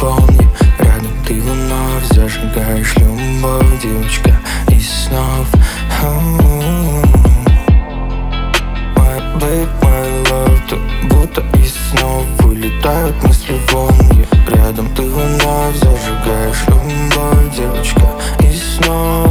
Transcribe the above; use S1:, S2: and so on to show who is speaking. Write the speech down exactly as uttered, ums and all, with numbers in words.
S1: вспомни, рядом ты вновь зажигаешь любовь, девочка из снов. My babe, my love, ты будто из снов вылетают мысли волны. Рядом ты вновь зажигаешь любовь, девочка из снов.